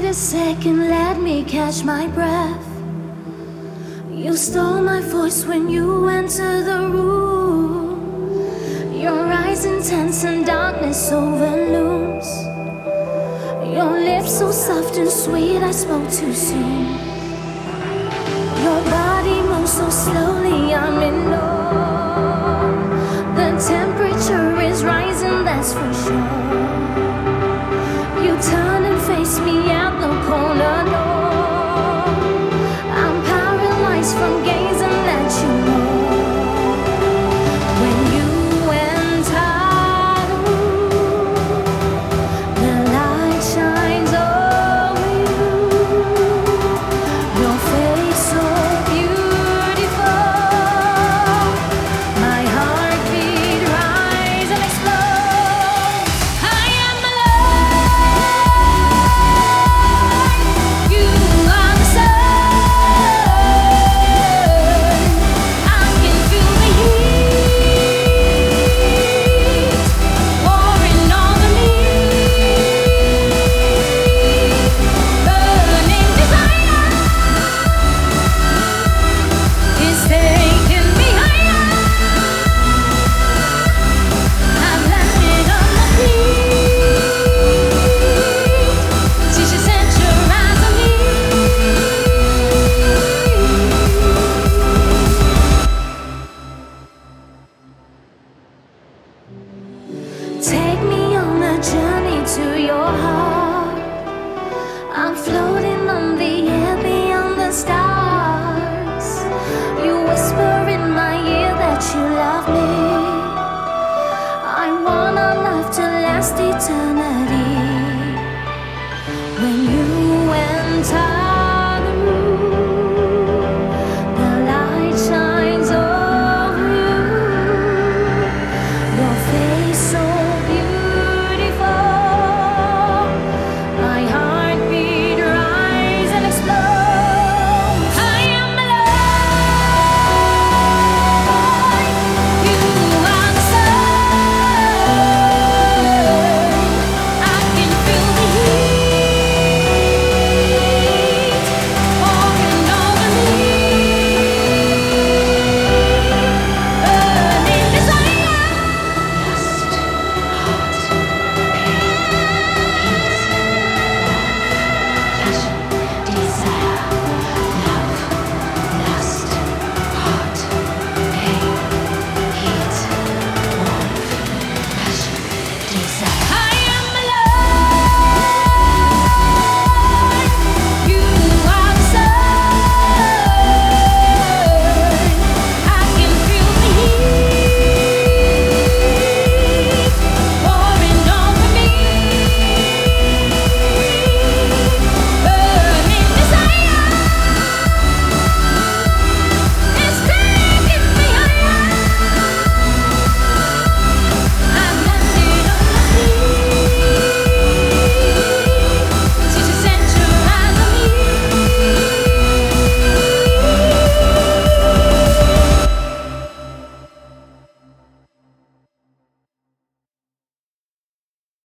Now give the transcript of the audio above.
a second, let me catch my breath. You stole my voice when you entered the room. Your eyes intense and darkness overlooms. Your lips so soft and sweet, I spoke too soon. Your body moves so slowly, I'm in awe. The temperature is rising, that's for sure. You turn and face me at the corner door. I'm paralyzed from gazing at you more. When you enter the room, the light shines over you. Your face so beautiful. My heartbeat rise and explode. I am alive. You are the sun. I can feel the heat pouring over me. Burning desire is taking me higher. I've landed on my feet. She should set your eyes on me. Take me on a journey to your heart. I'm floating on the air beyond the stars. You whisper in my ear that you love me. I want our love to last eternity. When you enter